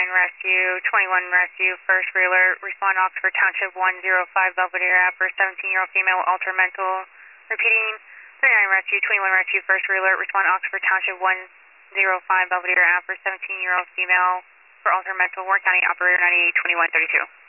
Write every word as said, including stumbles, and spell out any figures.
thirty-nine Rescue, twenty-one Rescue, first realer, respond Oxford Township one oh five Belvedere after seventeen-year-old female will alter mental. Repeating, thirty-nine Rescue, twenty-one Rescue, first realer, respond Oxford Township one oh five Belvedere after seventeen-year-old female for alter mental. Warren County Operator ninety-eight twenty-one thirty-two.